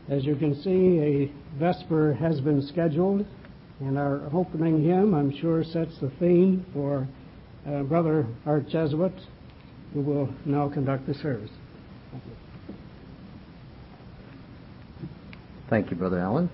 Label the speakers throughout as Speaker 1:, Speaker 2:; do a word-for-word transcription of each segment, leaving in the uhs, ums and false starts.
Speaker 1: As you can see, a Vesper has been scheduled, and our opening hymn, I'm sure, sets the theme for uh, Brother Art Jesuit, who will now conduct the service. Thank you.
Speaker 2: Thank you, Brother Allen.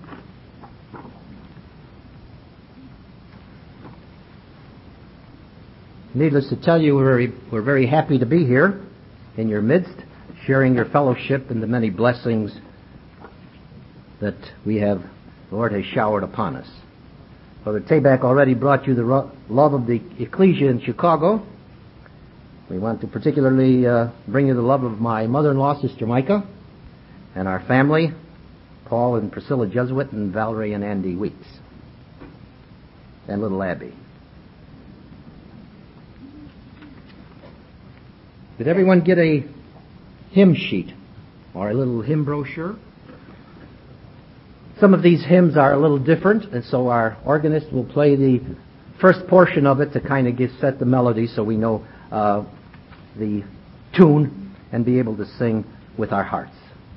Speaker 2: Needless to tell you, we're very, we're very happy to be here in your midst, sharing your fellowship and the many blessings that we have, the Lord has showered upon us. Brother Tabak already brought you the ro- love of the ecclesia in Chicago. We want to particularly uh, bring you the love of my mother-in-law, Sister Micah, and our family, Paul and Priscilla Jesuit, and Valerie and Andy Weeks, and little Abby. Did everyone get a hymn sheet or a little hymn brochure? Some of these hymns are a little different, and so our organist will play the first portion of it to kind of give, set the melody so we know uh, the tune and be able to sing with our hearts.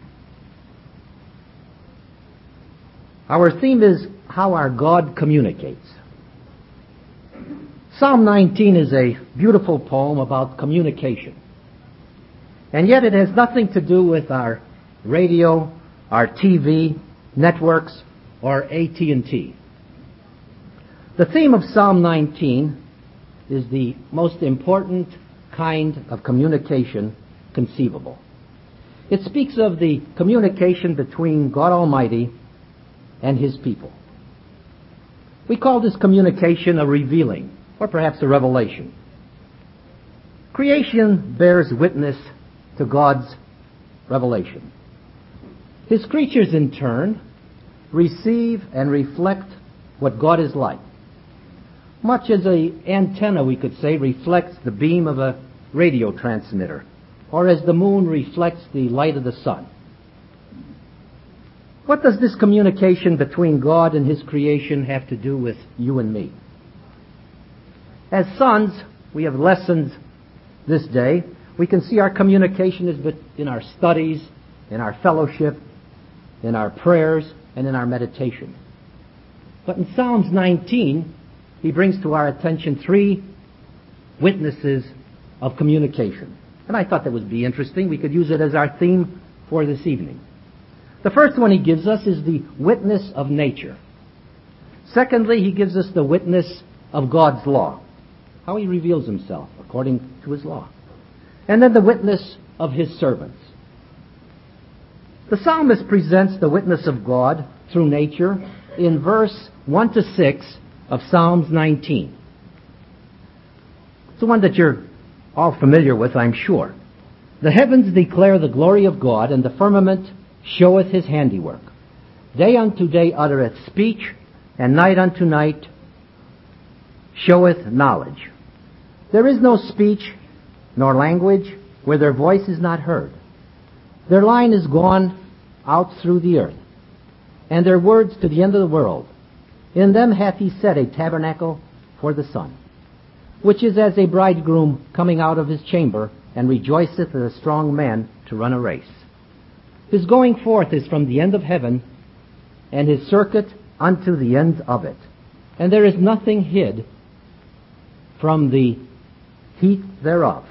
Speaker 2: Our theme is how our God communicates. Psalm nineteen is a beautiful poem about communication. And yet it has nothing to do with our radio, our T V, networks, or A T and T. The theme of Psalm nineteen is the most important kind of communication conceivable. It speaks of the communication between God Almighty and His people. We call this communication a revealing, or perhaps a revelation. Creation bears witness to God's revelation. His creatures, in turn, receive and reflect what God is like. Much as an antenna, we could say, reflects the beam of a radio transmitter, or as the moon reflects the light of the sun. What does this communication between God and His creation have to do with you and me? As sons, we have lessons this day. We can see our communication is in our studies, in our fellowship, in our prayers, and in our meditation. But in Psalms nineteen, he brings to our attention three witnesses of communication. And I thought that would be interesting. We could use it as our theme for this evening. The first one he gives us is the witness of nature. Secondly, he gives us the witness of God's law, how He reveals Himself according to His law. And then the witness of His servants. The psalmist presents the witness of God through nature in verse one to six of Psalms nineteen. It's the one that you're all familiar with, I'm sure. The heavens declare the glory of God, and the firmament showeth His handiwork. Day unto day uttereth speech, and night unto night showeth knowledge. There is no speech nor language where their voice is not heard. Their line is gone out through the earth, and their words to the end of the world. In them hath He set a tabernacle for the sun, which is as a bridegroom coming out of his chamber, and rejoiceth as a strong man to run a race. His going forth is from the end of heaven, and His circuit unto the ends of it. And there is nothing hid from the heat thereof.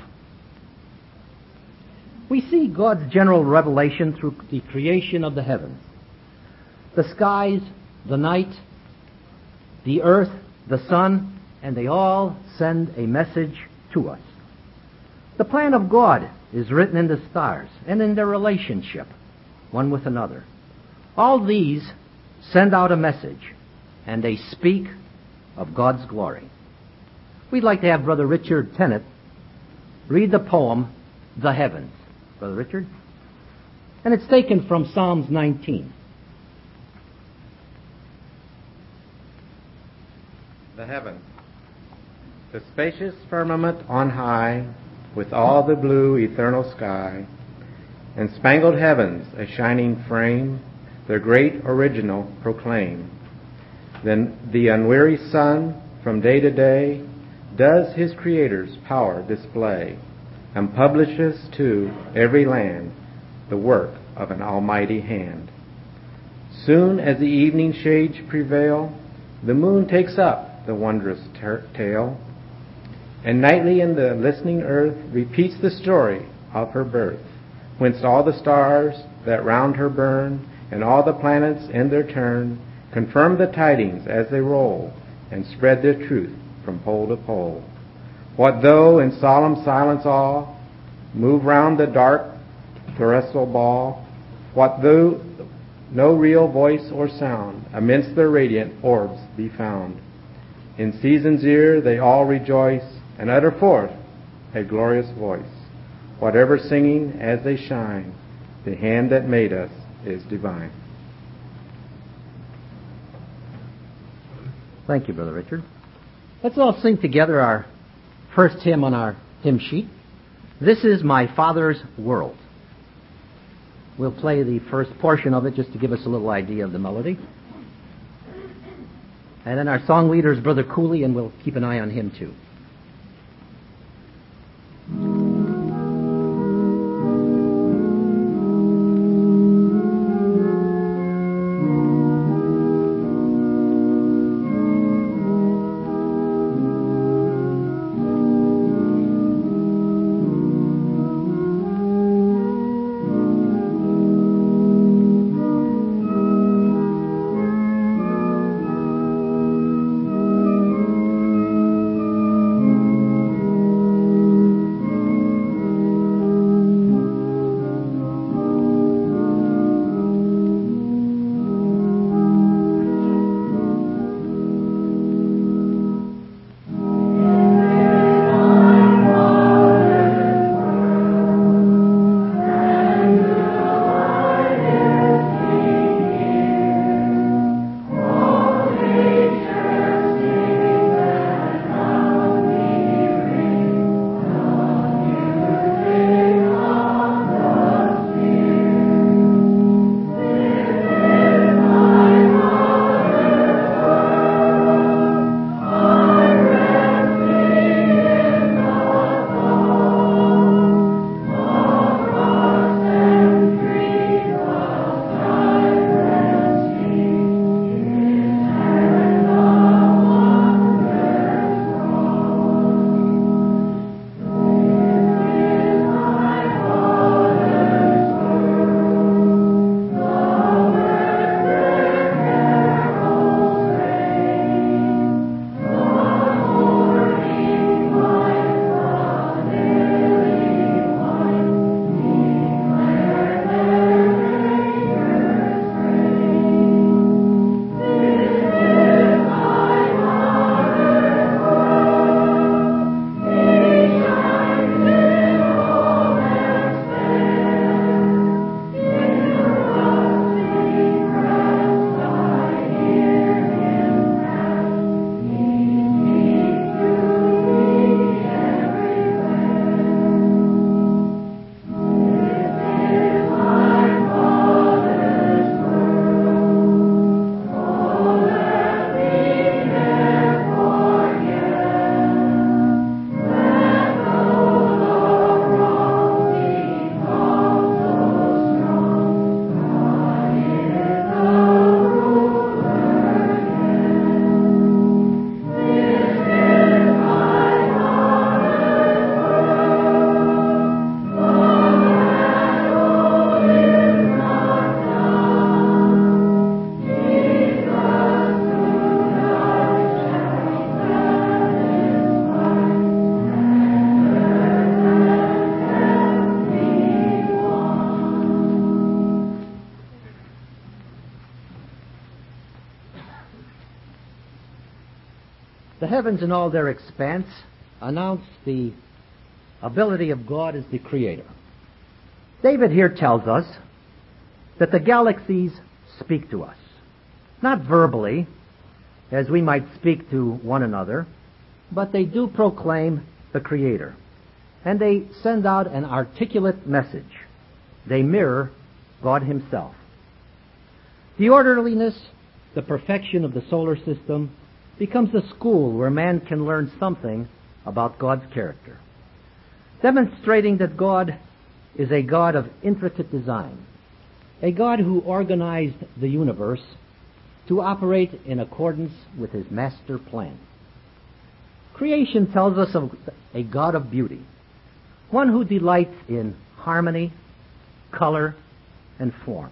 Speaker 2: We see God's general revelation through the creation of the heavens, the skies, the night, the earth, the sun, and they all send a message to us. The plan of God is written in the stars and in their relationship one with another. All these send out a message, and they speak of God's glory. We'd like to have Brother Richard Tennant read the poem, The Heavens. Brother Richard? And it's taken from Psalms nineteen.
Speaker 3: The heavens. The spacious firmament on high, with all the blue eternal sky, and spangled heavens, a shining frame, their great original proclaim. Then the unweary sun, from day to day, does his Creator's power display, and publishes to every land the work of an almighty hand. Soon as the evening shades prevail, the moon takes up the wondrous ter- tale, and nightly in the listening earth repeats the story of her birth, whence all the stars that round her burn, and all the planets in their turn, confirm the tidings as they roll, and spread their truth from pole to pole. What though in solemn silence all move round the dark terrestrial ball? What though no real voice or sound amidst their radiant orbs be found? In season's ear they all rejoice, and utter forth a glorious voice. Whatever singing as they shine, the hand that made us is divine.
Speaker 2: Thank you, Brother Richard. Let's all sing together our first hymn on our hymn sheet. This is My Father's World. We'll play the first portion of it just to give us a little idea of the melody. And then our song leader is Brother Cooley, and we'll keep an eye on him too. The heavens in all their expanse announce the ability of God as the Creator. David here tells us that the galaxies speak to us, not verbally, as we might speak to one another, but they do proclaim the Creator, and they send out an articulate message. They mirror God Himself. The orderliness, the perfection of the solar system becomes a school where man can learn something about God's character, demonstrating that God is a God of intricate design, a God who organized the universe to operate in accordance with his master plan. Creation tells us of a God of beauty, one who delights in harmony, color, and form.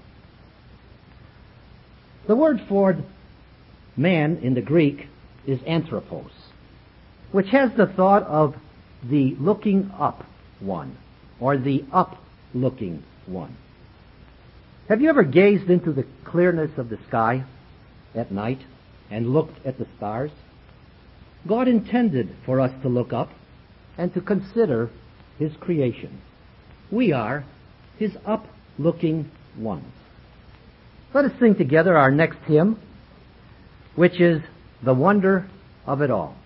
Speaker 2: The word for man in the Greek is anthropos, which has the thought of the looking up one, or the up-looking one. Have you ever gazed into the clearness of the sky at night and looked at the stars? God intended for us to look up and to consider his creation. We are his up-looking ones. Let us sing together our next hymn, which is The Wonder of It All.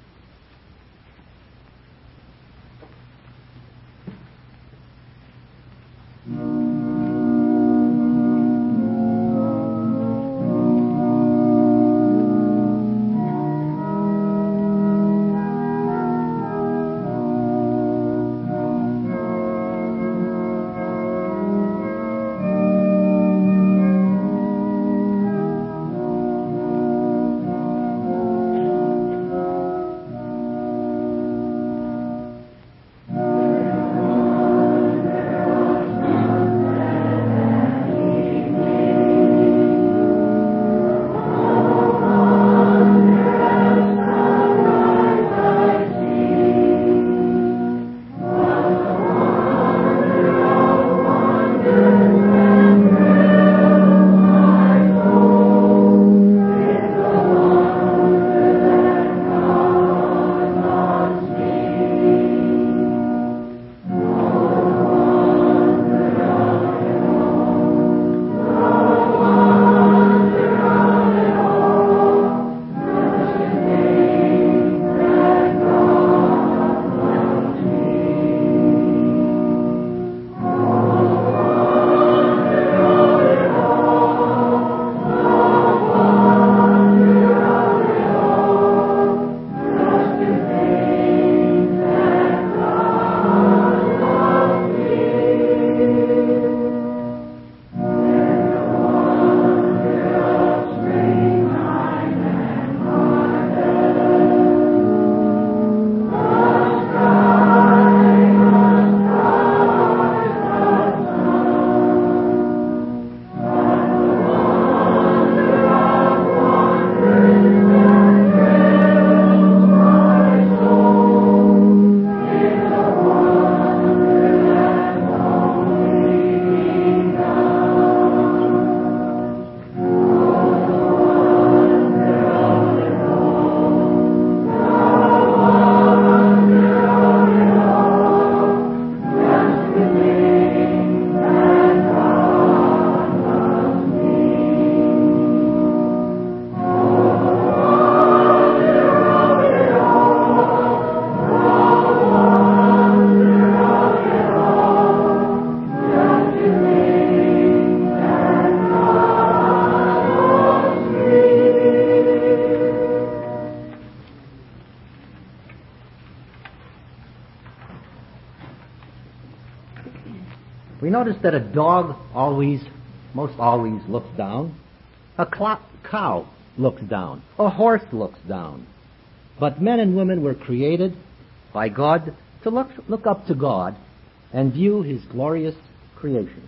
Speaker 2: We notice that a dog always, most always looks down. A cl- cow looks down. A horse looks down. But men and women were created by God to look, look up to God and view his glorious creation.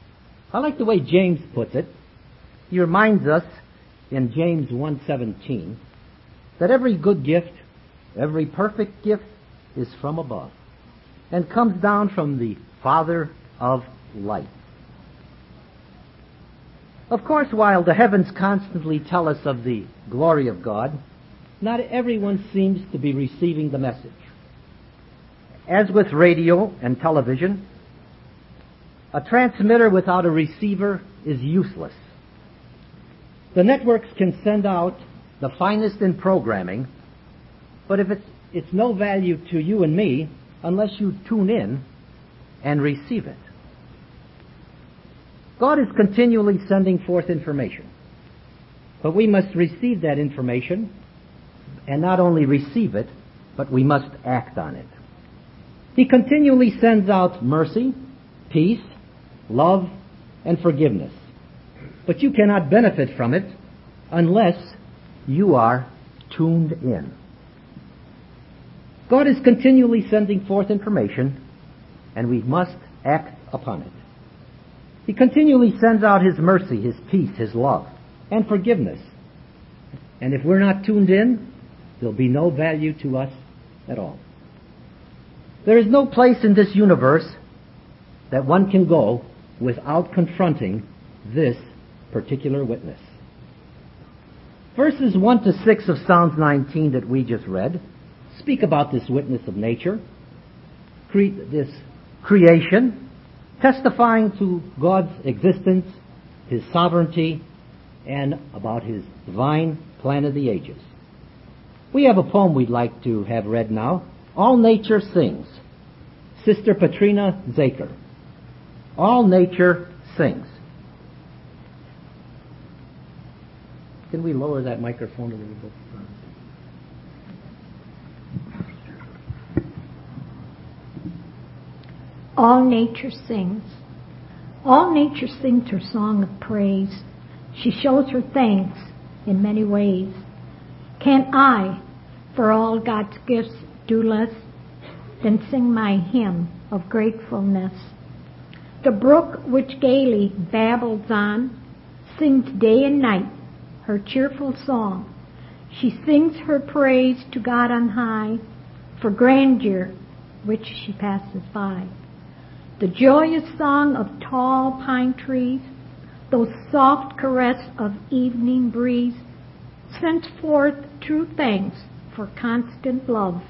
Speaker 2: I like the way James puts it. He reminds us in James one seventeen that every good gift, every perfect gift is from above and comes down from the Father of light. Of course, while the heavens constantly tell us of the glory of God, not everyone seems to be receiving the message. As with radio and television, a transmitter without a receiver is useless. The networks can send out the finest in programming, but if it's, it's no value to you and me unless you tune in and receive it. God is continually sending forth information, but we must receive that information, and not only receive it, but we must act on it. He continually sends out mercy, peace, love, and forgiveness. but you cannot benefit from it unless you are tuned in. God is continually sending forth information, and we must act upon it. He continually sends out His mercy, His peace, His love, and forgiveness. And if we're not tuned in, there'll be no value to us at all. There is no place in this universe that one can go without confronting this particular witness. Verses one to six of Psalms nineteen that we just read speak about this witness of nature, cre- this creation, testifying to God's existence, His sovereignty, and about His divine plan of the ages. We have a poem we'd like to have read now. All Nature Sings. Sister Patrina Zaker. All Nature Sings. Can we lower that microphone a little bit?
Speaker 4: All nature sings. All nature sings her song of praise. She shows her thanks in many ways. Can I, for all God's gifts, do less than sing my hymn of gratefulness? The brook which gaily babbles on sings day and night her cheerful song. She sings her praise to God on high for grandeur which she passes by. The joyous song of tall pine trees, those soft caress of evening breeze, sends forth true thanks for constant love,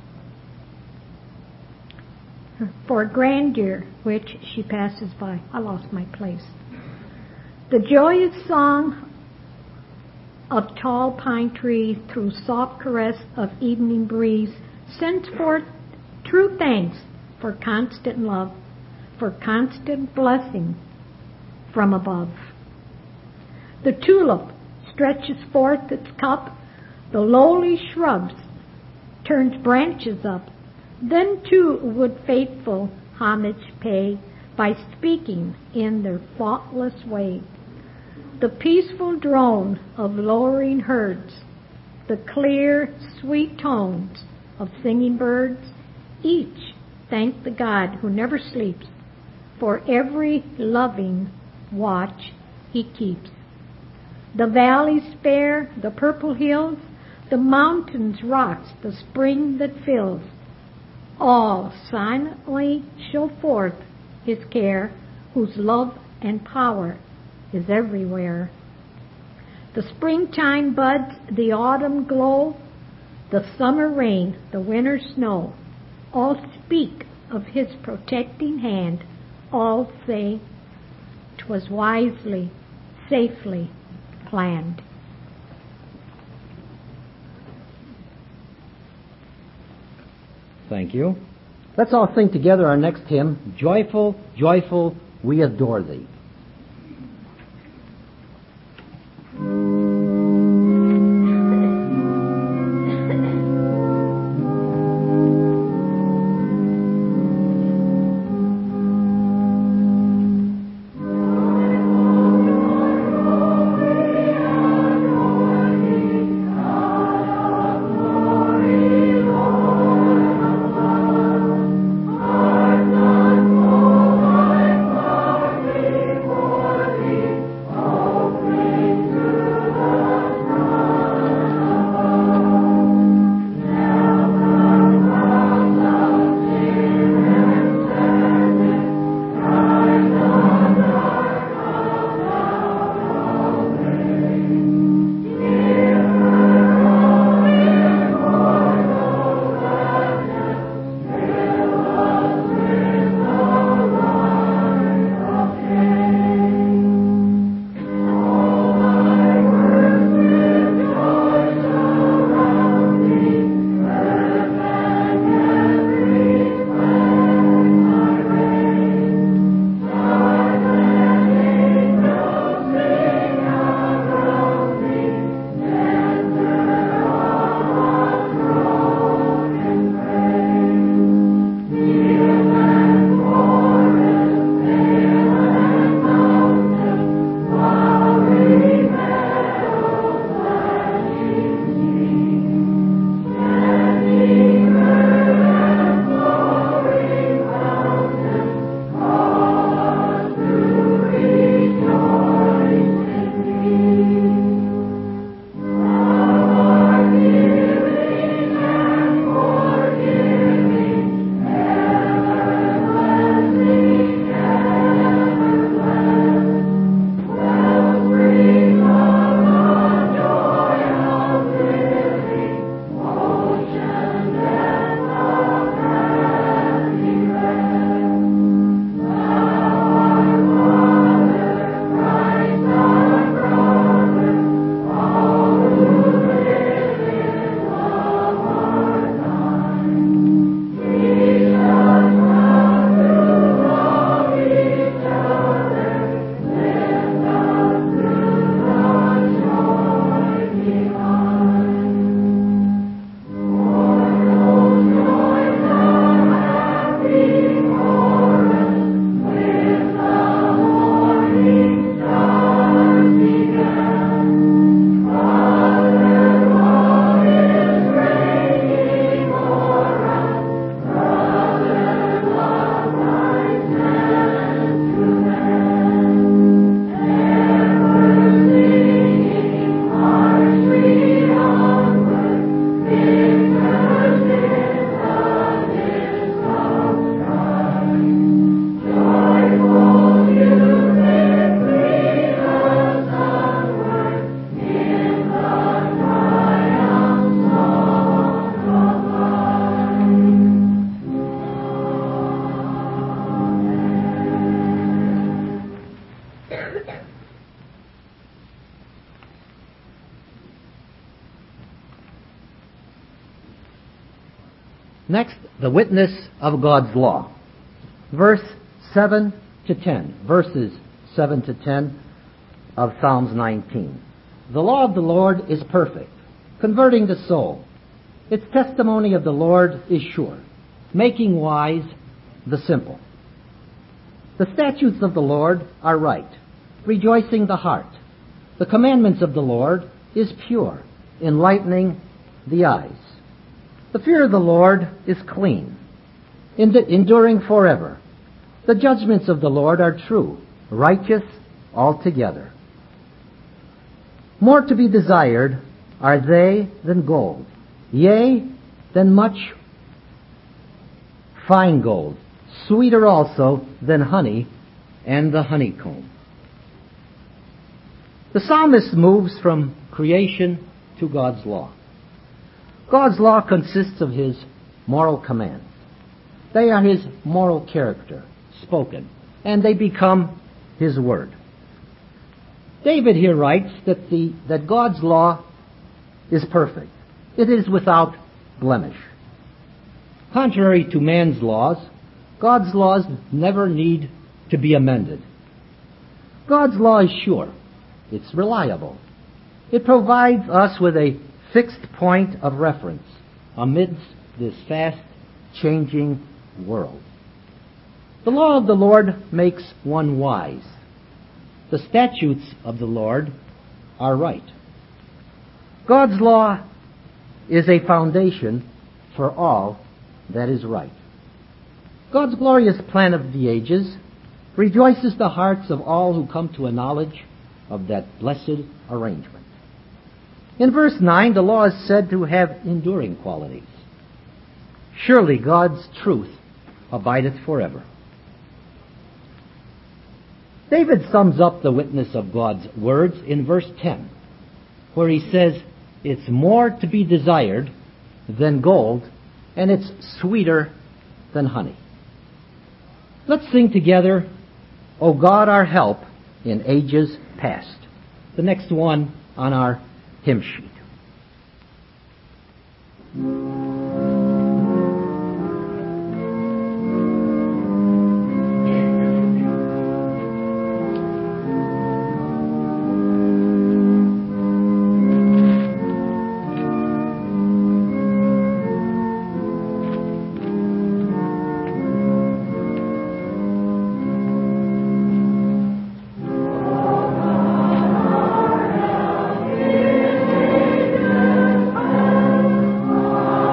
Speaker 4: for grandeur which she passes by. I lost my place. The joyous song of tall pine trees, through soft caress of evening breeze, sends forth true thanks for constant love, for constant blessing from above. The tulip stretches forth its cup, the lowly shrubs turns branches up, then too would faithful homage pay by speaking in their faultless way. The peaceful drone of lowering herds, the clear, sweet tones of singing birds, each thank the God who never sleeps, for every loving watch He keeps. The valleys fair, the purple hills, the mountains, rocks, the spring that fills, all silently show forth His care, whose love and power is everywhere. The springtime buds, the autumn glow, the summer rain, the winter snow, all speak of His protecting hand. All say 'twas wisely, safely planned.
Speaker 2: Thank you. Let's all sing together our next hymn, Joyful, Joyful, We Adore Thee.
Speaker 5: Glory,
Speaker 2: Next, the witness of God's law. Verse seven to ten. Verses seven to ten of Psalms nineteen. The law of the Lord is perfect, converting the soul. Its testimony of the Lord is sure, making wise the simple. The statutes of the Lord are right, rejoicing the heart. The commandments of the Lord is pure, enlightening the eyes. The fear of the Lord is clean, enduring forever. The judgments of the Lord are true, righteous altogether. More to be desired are they than gold, yea, than much fine gold, sweeter also than honey and the honeycomb. The psalmist moves from creation to God's law. God's law consists of his moral commands. They are his moral character, spoken, and they become his word. David here writes that, the, that God's law is perfect. It is without blemish. Contrary to man's laws, God's laws never need to be amended. God's law is sure. It's reliable. It provides us with a fixed point of reference amidst this fast-changing world. The law of the Lord makes one wise. The statutes of the Lord are right. God's law is a foundation for all that is right. God's glorious plan of the ages rejoices the hearts of all who come to a knowledge of that blessed arrangement. In verse nine, the law is said to have enduring qualities. Surely God's truth abideth forever. David sums up the witness of God's words in verse ten, where he says, it's more to be desired than gold, and it's sweeter than honey. Let's sing together, O God, our help in ages past. The next one on our hymn sheet.
Speaker 5: Amen.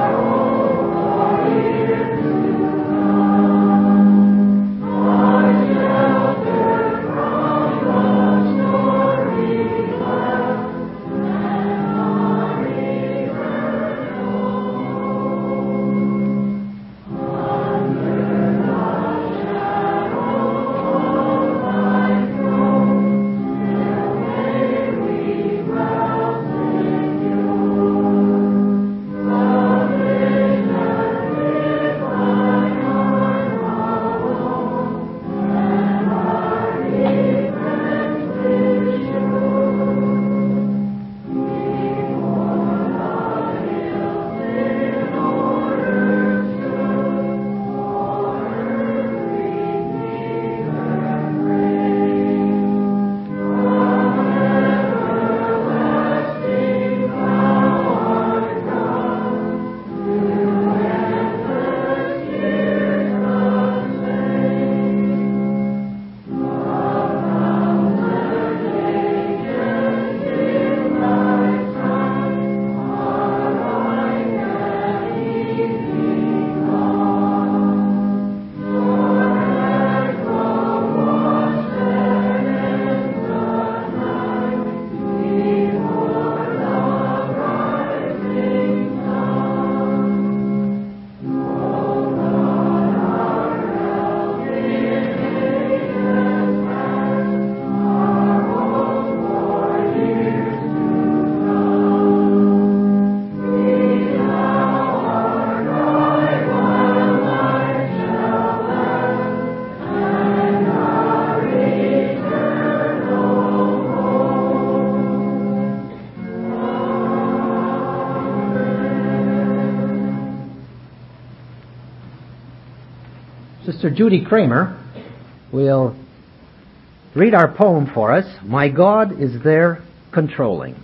Speaker 2: Sister Judy Kramer will read our poem for us, My God is There Controlling.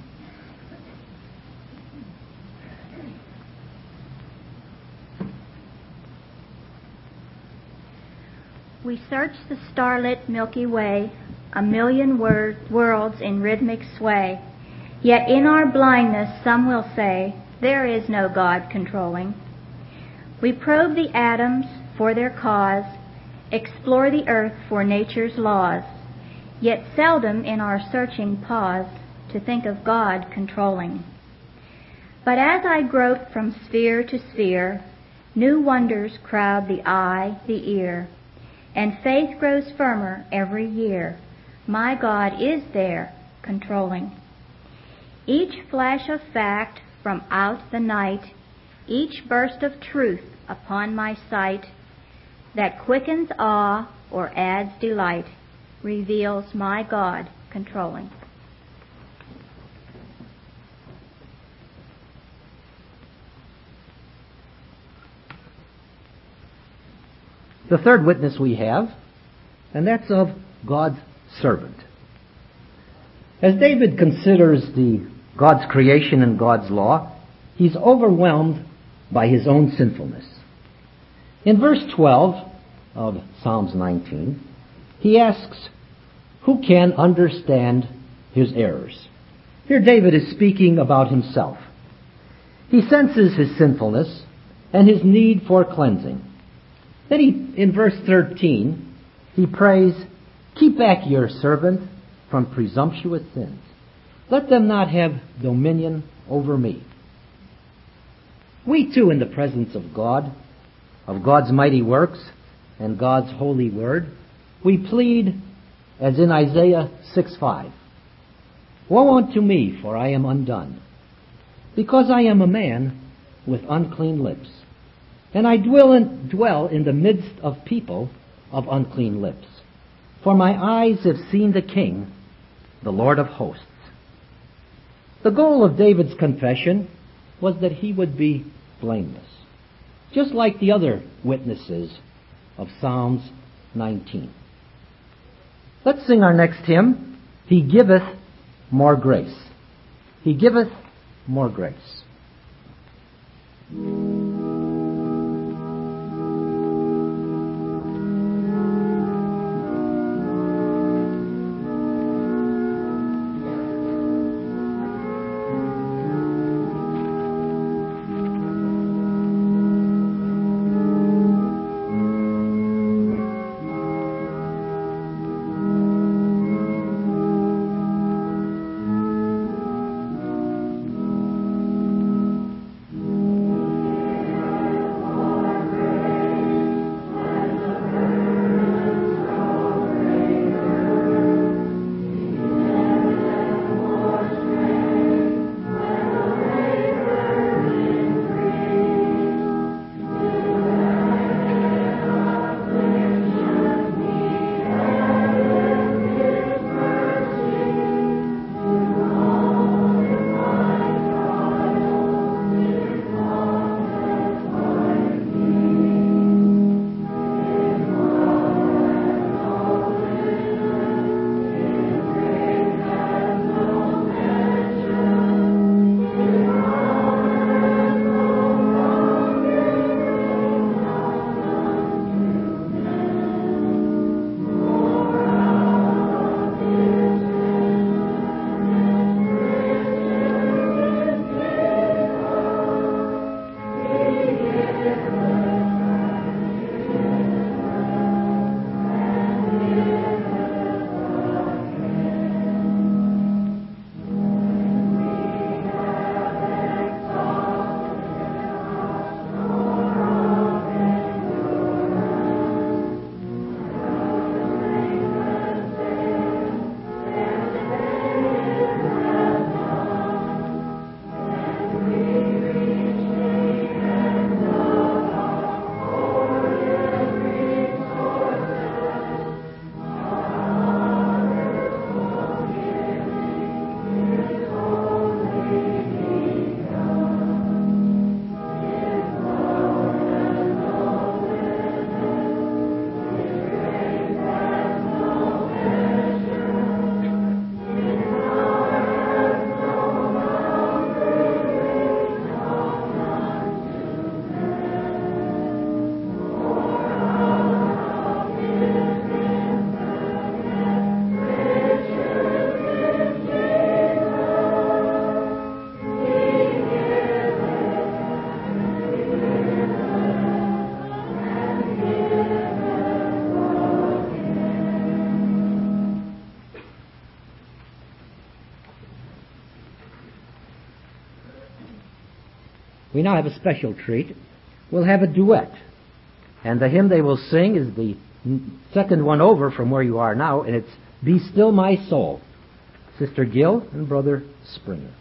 Speaker 5: We search the starlit Milky Way, a million wor- worlds in rhythmic sway. Yet in our blindness some will say, there is no God controlling. We probe the atoms for their cause, explore the earth for nature's laws, yet seldom in our searching pause to think of God controlling. But as I grope from sphere to sphere, new wonders crowd the eye, the ear, and faith grows firmer every year. My God is there, controlling. Each flash of fact from out the night, each burst of truth upon my sight, that quickens awe or adds delight, reveals my God controlling.
Speaker 2: The third witness we have, and that's of God's servant. As David considers the God's creation and God's law, he's overwhelmed by his own sinfulness. In verse twelve of Psalms nineteen, he asks, who can understand his errors? Here David is speaking about himself. He senses his sinfulness and his need for cleansing. Then he, in verse thirteen, he prays, keep back your servant from presumptuous sins. Let them not have dominion over me. We too, in the presence of God, of God's mighty works and God's holy word, we plead, as in Isaiah six five, woe unto me, for I am undone, because I am a man with unclean lips, and I dwell in, dwell in the midst of people of unclean lips. For my eyes have seen the King, the Lord of hosts. The goal of David's confession was that he would be blameless, just like the other witnesses of Psalms nineteen. Let's sing our next hymn, He Giveth More Grace. He giveth more grace. we now have a special treat. We'll have a duet. And the hymn they will sing is the second one over from where you are now, and it's Be Still My Soul. Sister Gill and Brother Springer.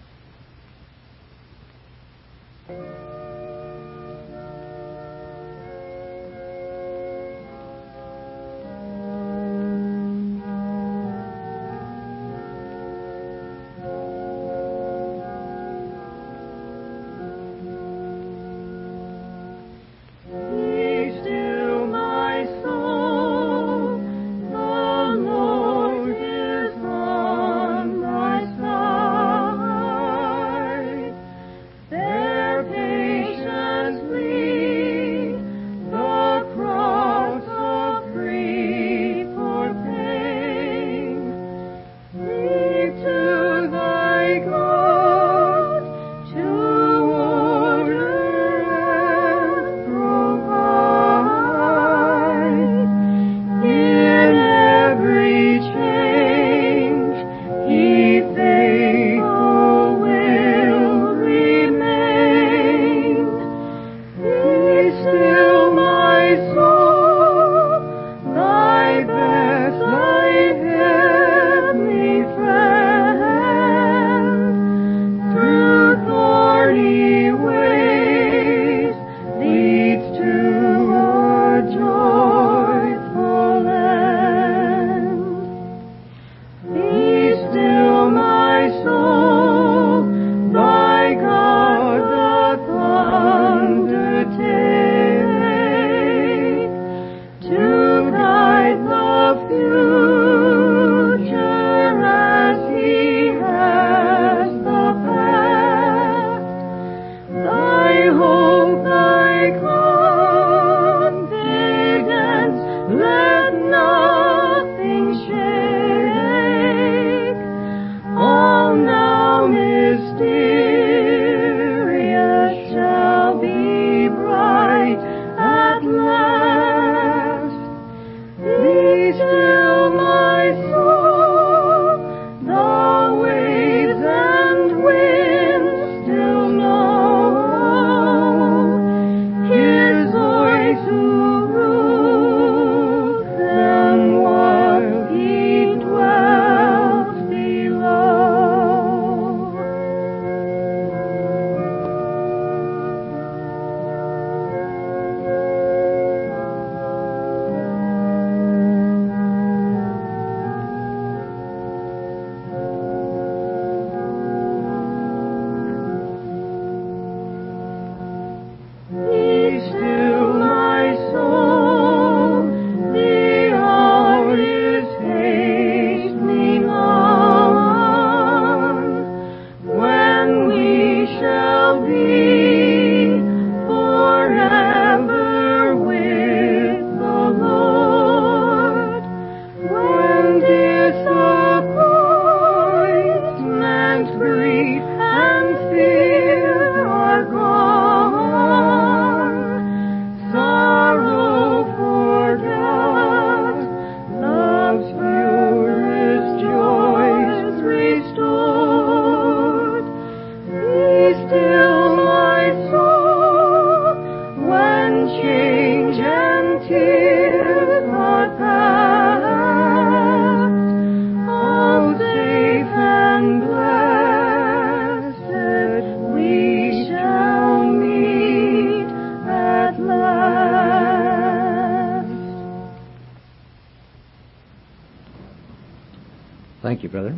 Speaker 2: Thank you, brother.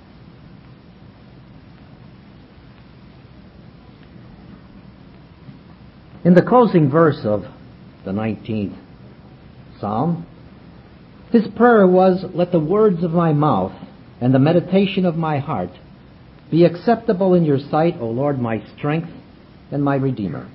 Speaker 2: In the closing verse of the nineteenth Psalm, his prayer was, "Let the words of my mouth and the meditation of my heart be acceptable in your sight, O Lord, my strength and my Redeemer."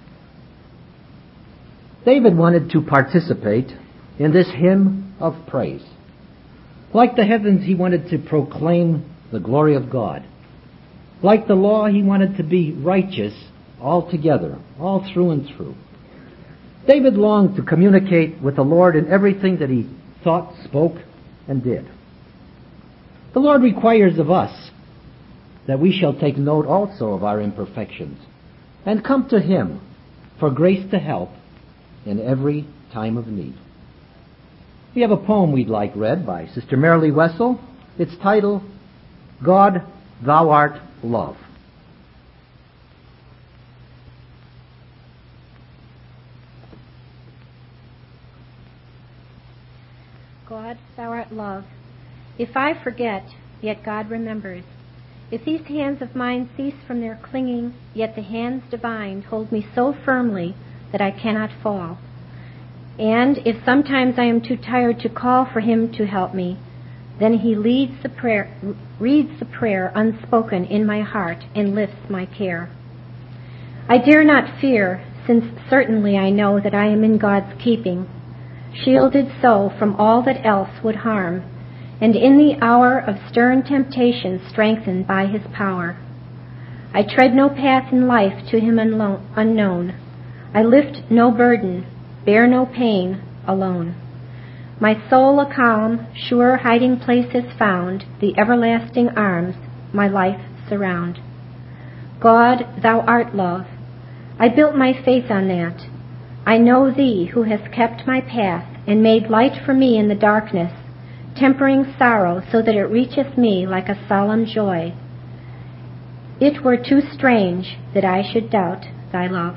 Speaker 2: David wanted to participate in this hymn of praise. Like the heavens, he wanted to proclaim the glory of God. Like the law, he wanted to be righteous altogether, all through and through. David longed to communicate with the Lord in everything that he thought, spoke, and did. The Lord requires of us that we shall take note also of our imperfections, and come to Him for grace to help in every time of need. We have a poem we'd like read by Sister Marilee Wessel. It's titled, God, Thou Art Love.
Speaker 6: God, Thou art love. If I forget, yet God remembers. If these hands of mine cease from their clinging, yet the hands divine hold me so firmly that I cannot fall. And if sometimes I am too tired to call for Him to help me, then He leads the prayer, reads the prayer unspoken in my heart and lifts my care. I dare not fear, since certainly I know that I am in God's keeping, shielded so from all that else would harm, and in the hour of stern temptation strengthened by His power. I tread no path in life to Him unlo- unknown. I lift no burden, bear no pain alone. My soul a calm, sure hiding place has found, the everlasting arms my life surround. God, Thou art love. I built my faith on that. I know Thee who has kept my path and made light for me in the darkness, tempering sorrow so that it reacheth me like a solemn joy. It were too strange that I should doubt Thy love.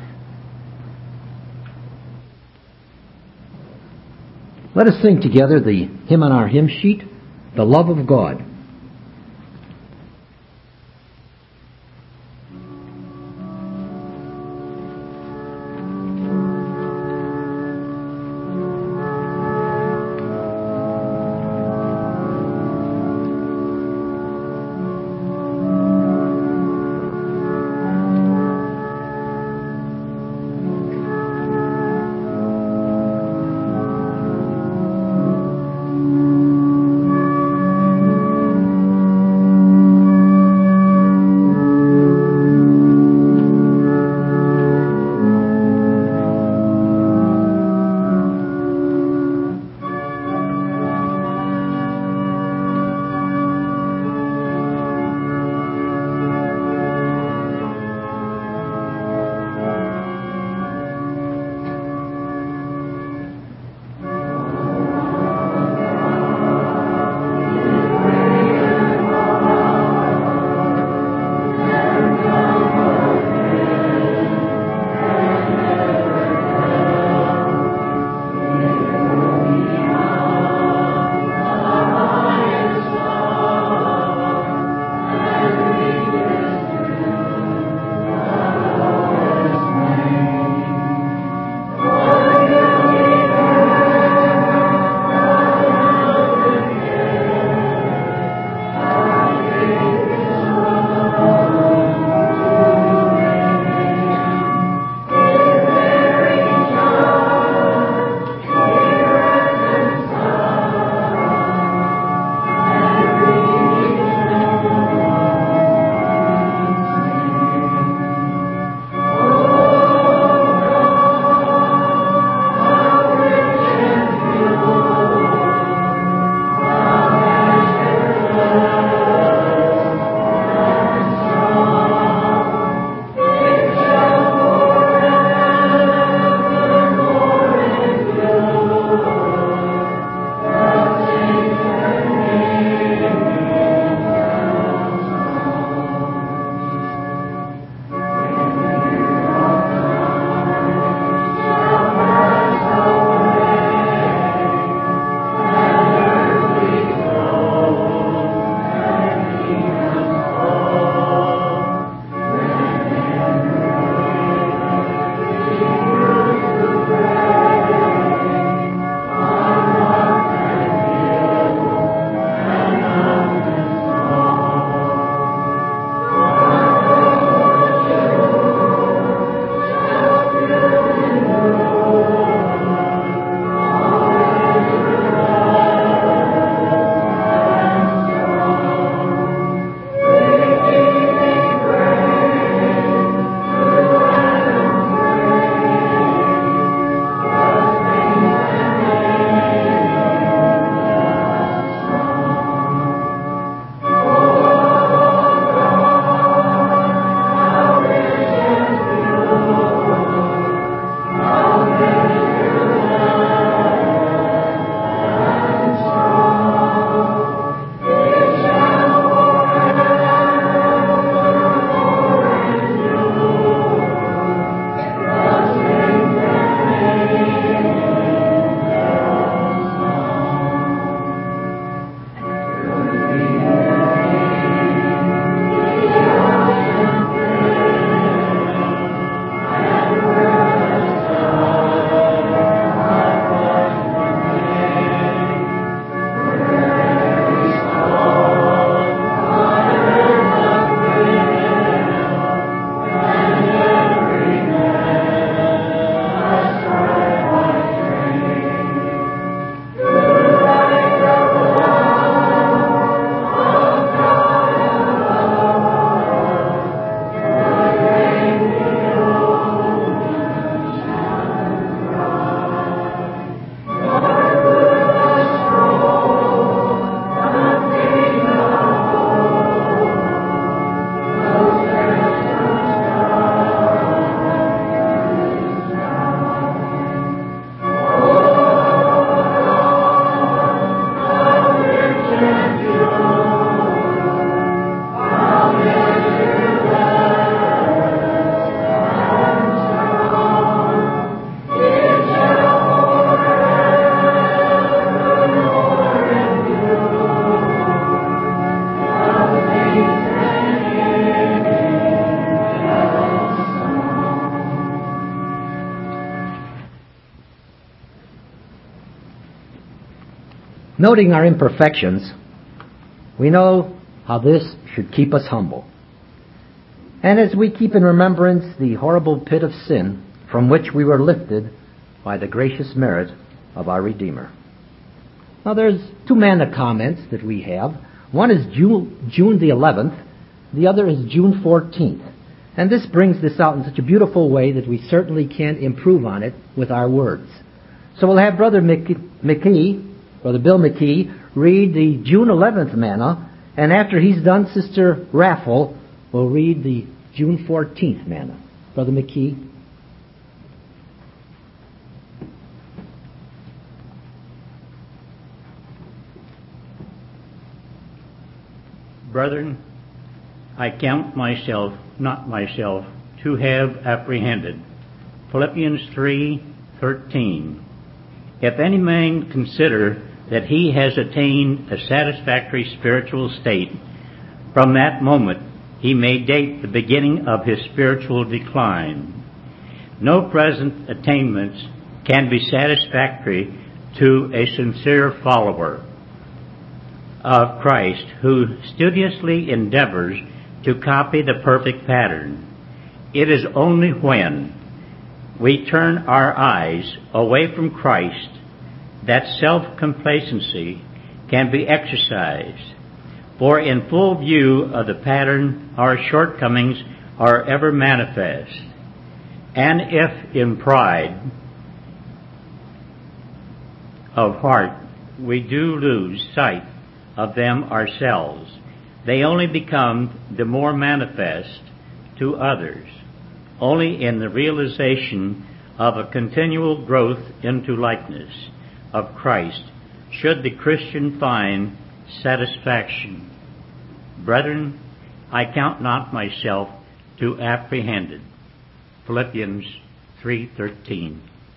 Speaker 2: Let us sing together the hymn on our hymn sheet, The Love of God.
Speaker 7: Thank
Speaker 2: Noting our imperfections, we know how this should keep us humble. And as we keep in remembrance the horrible pit of sin from which we were lifted by the gracious merit of our Redeemer. Now there's two manna comments that we have. One is June, June the eleventh. The other is June fourteenth. And this brings this out in such a beautiful way that we certainly can improve on it with our words. So we'll have Brother McKee, Brother Bill McKee, read the June eleventh manna, and after he's done, Sister Raffle will read the June fourteenth manna. Brother McKee.
Speaker 7: Brethren, I count myself, not myself, to have apprehended. Philippians three thirteen. If any man consider that he has attained a satisfactory spiritual state, from that moment he may date the beginning of his spiritual decline. No present attainments can be satisfactory to a sincere follower of Christ who studiously endeavors to copy the perfect pattern. It is only when we turn our eyes away from Christ that self-complacency can be exercised. For in full view of the pattern, our shortcomings are ever manifest. And if in pride of heart we do lose sight of them ourselves, they only become the more manifest to others, only in the realization of a continual growth into likeness of Christ should the Christian find satisfaction. Brethren, I count not myself to apprehended. Philippians three thirteen.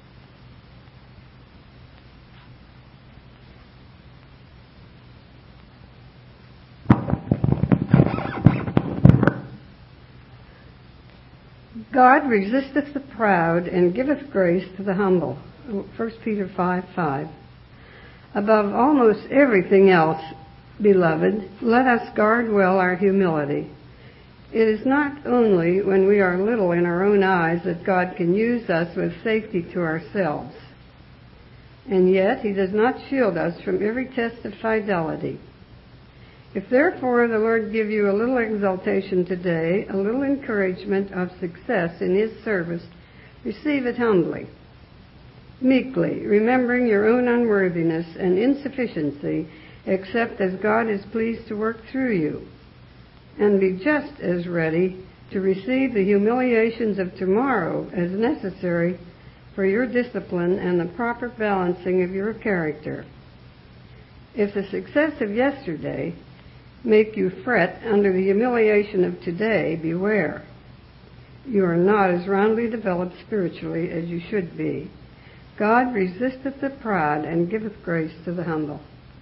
Speaker 8: God resisteth the proud and giveth grace to the humble. First Peter five five. Above almost everything else, beloved, let us guard well our humility. It is not only when we are little in our own eyes that God can use us with safety to ourselves. And yet he does not shield us from every test of fidelity. If therefore the Lord give you a little exaltation today, a little encouragement of success in his service, receive it humbly, meekly, remembering your own unworthiness and insufficiency, except as God is pleased to work through you, and be just as ready to receive the humiliations of tomorrow as necessary for your discipline and the proper balancing of your character. If the success of yesterday make you fret under the humiliation of today, beware. You are not as roundly developed spiritually as you should be. God resisteth the proud and giveth grace to the humble.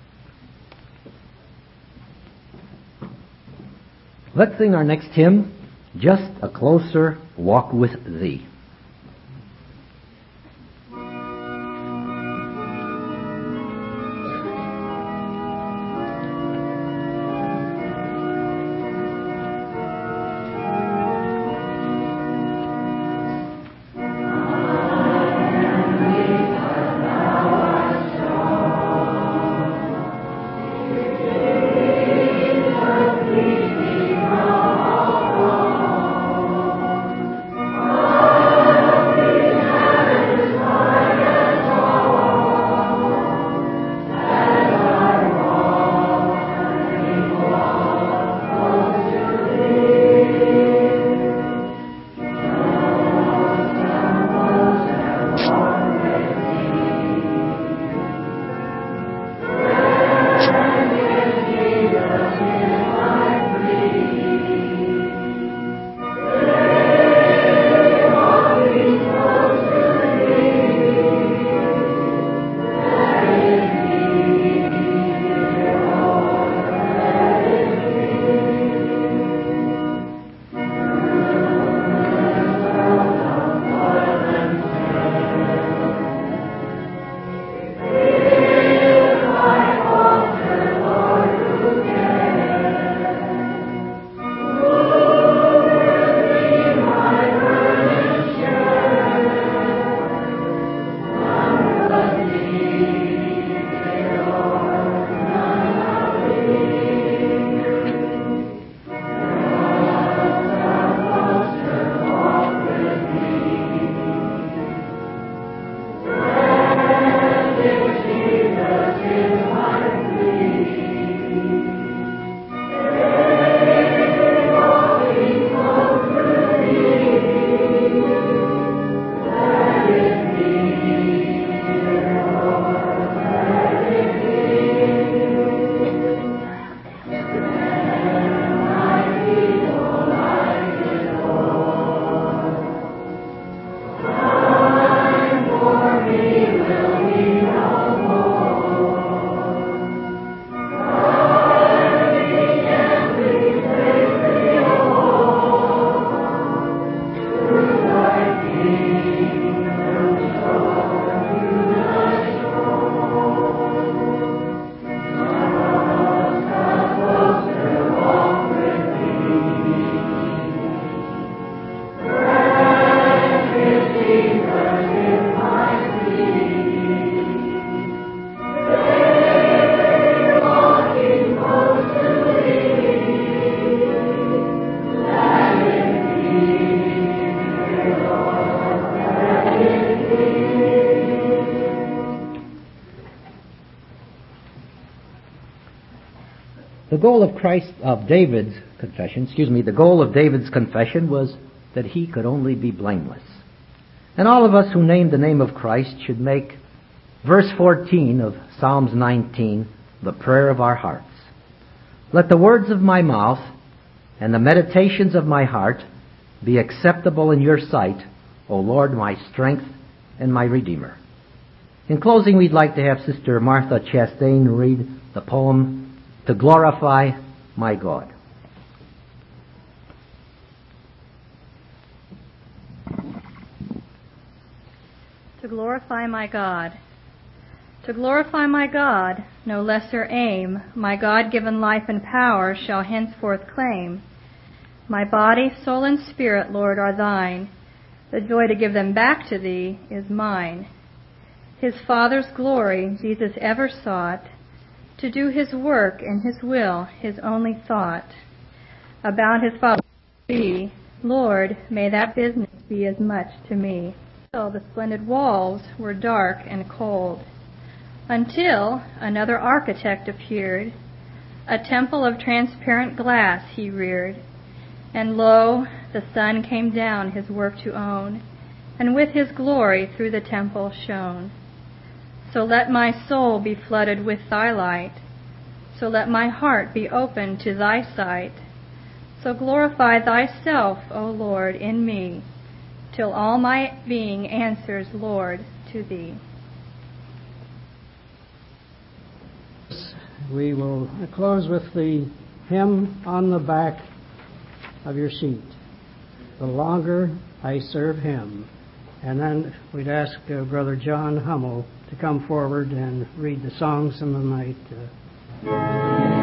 Speaker 2: Let's sing our next hymn, Just a Closer Walk with Thee.
Speaker 9: Oh
Speaker 2: The goal of Christ, of David's confession, excuse me, the goal of David's confession was that he could only be blameless. And all of us who name the name of Christ should make verse fourteen of Psalms nineteen the prayer of our hearts. Let the words of my mouth and the meditations of my heart be acceptable in your sight, O Lord, my strength and my Redeemer. In closing, we'd like to have Sister Martha Chastain read the poem, To Glorify My God.
Speaker 9: To glorify my God. To glorify my God, no lesser aim, my God-given life and power shall henceforth claim. My body, soul, and spirit, Lord, are thine. The joy to give them back to thee is mine. His Father's glory Jesus ever sought, to do his work and his will, his only thought. About his Father's be, Lord, may that business be as much to me. Still the splendid walls were dark and cold, until another architect appeared. A temple of transparent glass he reared, and lo, the sun came down his work to own, and with his glory through the temple shone. So let my soul be flooded with thy light, so let my heart be open to thy sight. So glorify thyself, O Lord, in me, till all my being answers, Lord, to thee.
Speaker 1: We will close with the hymn on the back of your sheet, The Longer I Serve Him. And then we'd ask uh, Brother John Hummel to come forward and read the songs in the night. Uh,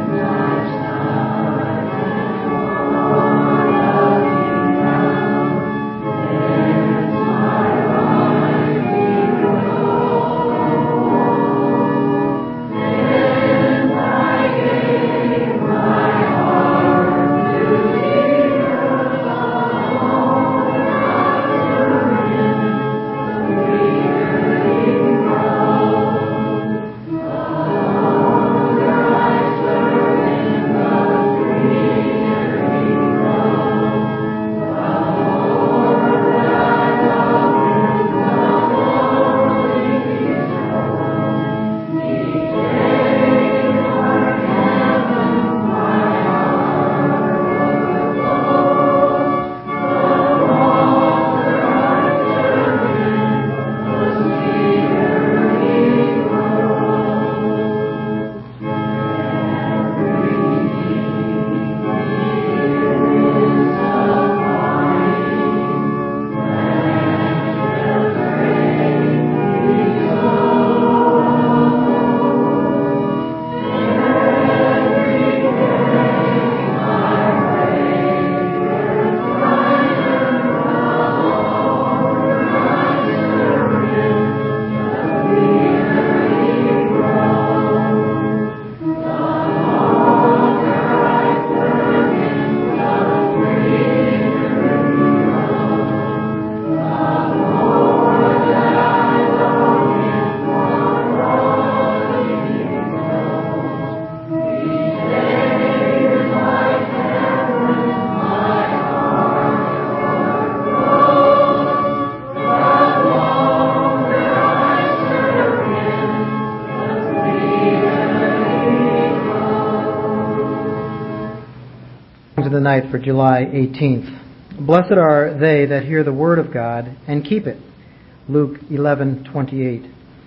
Speaker 10: The night for July eighteenth. Blessed are they that hear the word of God and keep it. Luke eleven twenty-eight.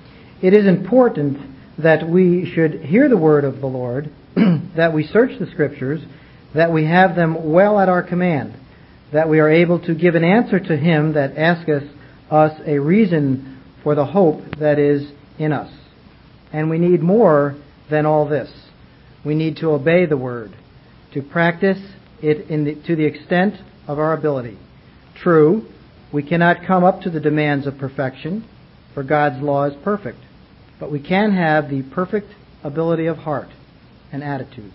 Speaker 10: It is important that we should hear the word of the Lord, that we search the Scriptures, that we have them well at our command, that we are able to give an answer to him that asketh us a reason for the hope that is in us. And we need more than all this. We need to obey the word, to practice it in the, to the extent of our ability. True, we cannot come up to the demands of perfection, for God's law is perfect, but we can have the perfect ability of heart and attitude.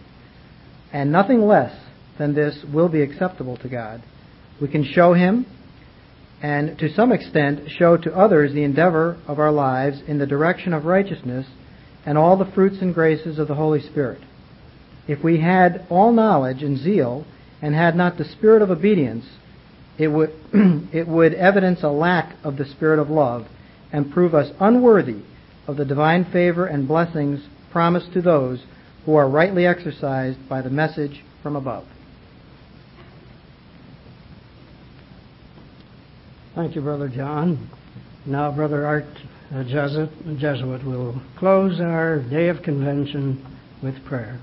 Speaker 10: And nothing less than this will be acceptable to God. We can show Him, and to some extent show to others the endeavor of our lives in the direction of righteousness and all the fruits and graces of the Holy Spirit. If we had all knowledge and zeal and had not the spirit of obedience, it would, it would evidence a lack of the spirit of love and prove us unworthy of the divine favor and blessings promised to those who are rightly exercised by the message from above.
Speaker 1: Thank you, Brother John. Now, Brother Art uh, Jesuit, Jesuit will close our day of convention with prayer.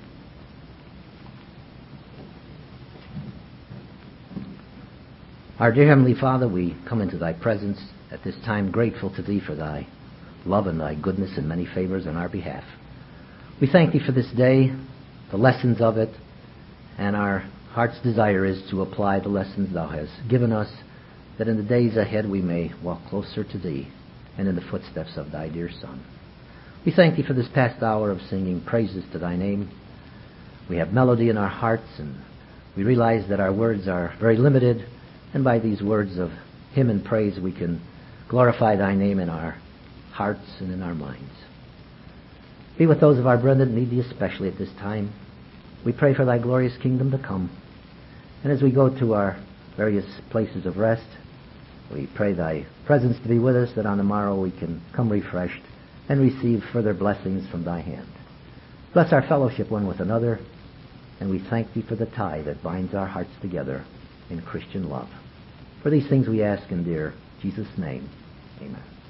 Speaker 2: Our dear Heavenly Father, we come into Thy presence at this time grateful to Thee for Thy love and Thy goodness and many favors on our behalf. We thank Thee for this day, the lessons of it, and our heart's desire is to apply the lessons Thou hast given us, that in the days ahead we may walk closer to Thee and in the footsteps of Thy dear Son. We thank Thee for this past hour of singing praises to Thy name. We have melody in our hearts, and we realize that our words are very limited, and by these words of hymn and praise we can glorify Thy name in our hearts and in our minds. Be with those of our brethren that need Thee especially at this time. We pray for Thy glorious kingdom to come. And as we go to our various places of rest, we pray Thy presence to be with us, that on the morrow we can come refreshed and receive further blessings from Thy hand. Bless our fellowship one with another, and we thank Thee for the tie that binds our hearts together in Christian love. For these things we ask in dear Jesus' name. Amen.